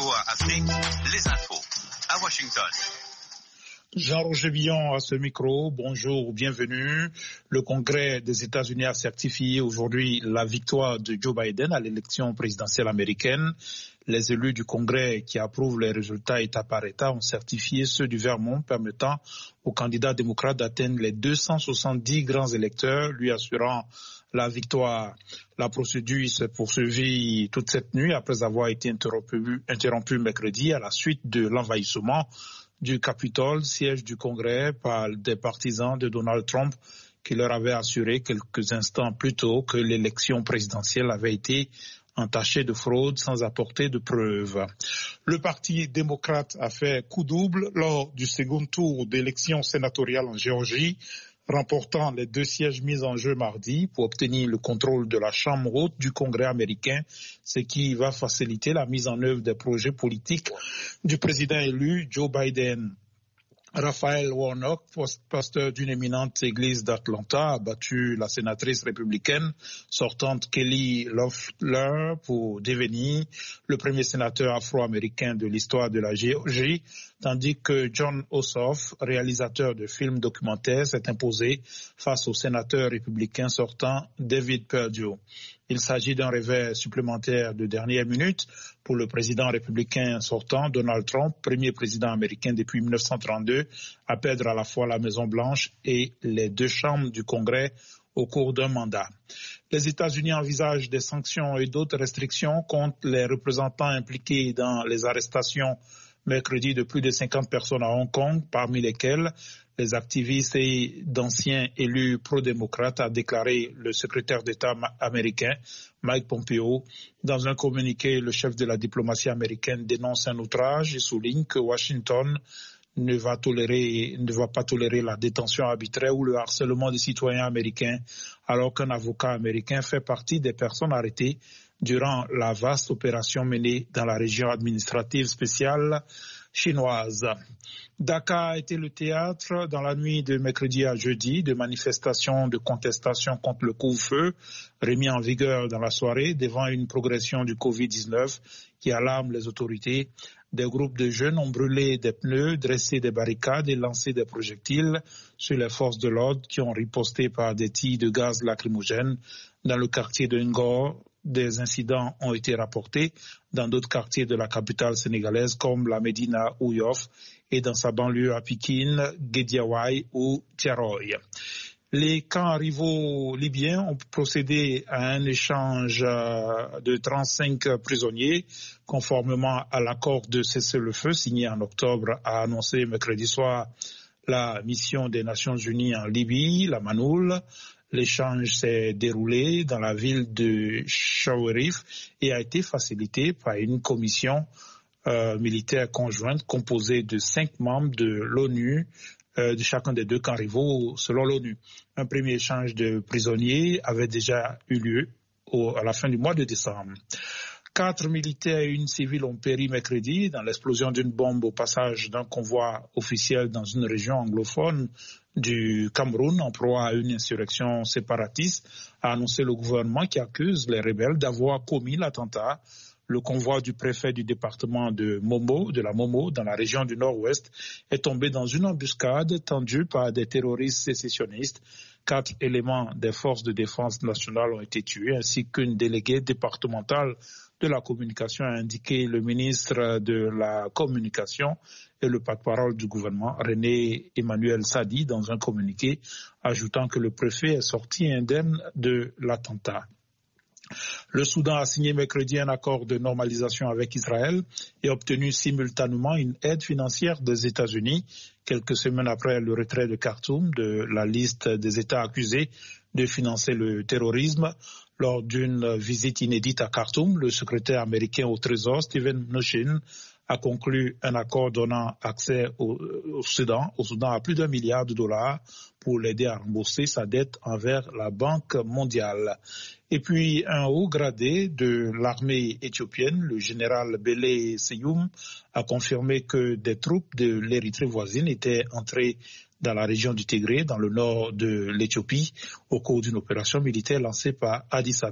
VOA Afrique, les infos à Washington. Jean-Roger Villon à ce micro, bonjour, bienvenue. Le Congrès des États-Unis a certifié aujourd'hui la victoire de Joe Biden à l'élection présidentielle américaine. Les élus du Congrès qui approuvent les résultats État par État ont certifié ceux du Vermont permettant au candidat démocrate d'atteindre les 270 grands électeurs, lui assurant la victoire. La procédure s'est poursuivie toute cette nuit après avoir été interrompue mercredi à la suite de l'envahissement du Capitole, siège du Congrès, par des partisans de Donald Trump qui leur avaient assuré quelques instants plus tôt que l'élection présidentielle avait été entachée de fraude sans apporter de preuves. Le Parti démocrate a fait coup double lors du second tour d'élection sénatoriale en Géorgie, remportant les 2 sièges mis en jeu mardi pour obtenir le contrôle de la Chambre haute du Congrès américain, ce qui va faciliter la mise en œuvre des projets politiques du président élu Joe Biden. Raphaël Warnock, pasteur d'une éminente église d'Atlanta, a battu la sénatrice républicaine sortante Kelly Loeffler pour devenir le premier sénateur afro-américain de l'histoire de la Géorgie, tandis que Jon Ossoff, réalisateur de films documentaires, s'est imposé face au sénateur républicain sortant David Perdue. Il s'agit d'un revers supplémentaire de dernière minute pour le président républicain sortant, Donald Trump, premier président américain depuis 1932, à perdre à la fois la Maison-Blanche et les 2 chambres du Congrès au cours d'un mandat. Les États-Unis envisagent des sanctions et d'autres restrictions contre les représentants impliqués dans les arrestations mercredi de plus de 50 personnes à Hong Kong, parmi lesquelles les activistes et d'anciens élus pro-démocrates, a déclaré le secrétaire d'État américain Mike Pompeo. Dans un communiqué, le chef de la diplomatie américaine dénonce un outrage et souligne que Washington ne va pas tolérer la détention arbitraire ou le harcèlement des citoyens américains, alors qu'un avocat américain fait partie des personnes arrêtées durant la vaste opération menée dans la région administrative spéciale chinoise. Dakar a été le théâtre dans la nuit de mercredi à jeudi de manifestations de contestation contre le couvre-feu remis en vigueur dans la soirée devant une progression du Covid-19 qui alarme les autorités. Des groupes de jeunes ont brûlé des pneus, dressé des barricades et lancé des projectiles sur les forces de l'ordre qui ont riposté par des tirs de gaz lacrymogène dans le quartier de Ngor. Des incidents ont été rapportés dans d'autres quartiers de la capitale sénégalaise comme la Médina ou Yoff et dans sa banlieue à Pikine, Guédiawaye ou Thiaroye. Les camps rivaux libyens ont procédé à un échange de 35 prisonniers conformément à l'accord de cessez-le-feu signé en octobre, a annoncé mercredi soir la mission des Nations Unies en Libye, la MANOUL. L'échange s'est déroulé dans la ville de Chaourif et a été facilité par une commission militaire conjointe composée de 5 membres de l'ONU, de chacun des 2 camps rivaux selon l'ONU. Un premier échange de prisonniers avait déjà eu lieu à la fin du mois de décembre. 4 militaires et 1 civile ont péri mercredi dans l'explosion d'une bombe au passage d'un convoi officiel dans une région anglophone du Cameroun en proie à une insurrection séparatiste, a annoncé le gouvernement qui accuse les rebelles d'avoir commis l'attentat. Le convoi du préfet du département de la Momo, dans la région du Nord-Ouest, est tombé dans une embuscade tendue par des terroristes sécessionnistes. 4 éléments des forces de défense nationale ont été tués, ainsi qu'une déléguée départementale de la communication, a indiqué le ministre de la Communication et le porte-parole du gouvernement, René Emmanuel Sadi, dans un communiqué, ajoutant que le préfet est sorti indemne de l'attentat. Le Soudan a signé mercredi un accord de normalisation avec Israël et obtenu simultanément une aide financière des États-Unis, quelques semaines après le retrait de Khartoum de la liste des États accusés de financer le terrorisme. Lors d'une visite inédite à Khartoum, le secrétaire américain au Trésor, Steven Mnuchin, a conclu un accord donnant accès au Soudan à plus d'$1 milliard pour l'aider à rembourser sa dette envers la Banque mondiale. Et puis un haut gradé de l'armée éthiopienne, le général Bele Seyoum, a confirmé que des troupes de l'Érythrée voisine étaient entrées dans la région du Tigré, dans le nord de l'Éthiopie, au cours d'une opération militaire lancée par Addis Abeba.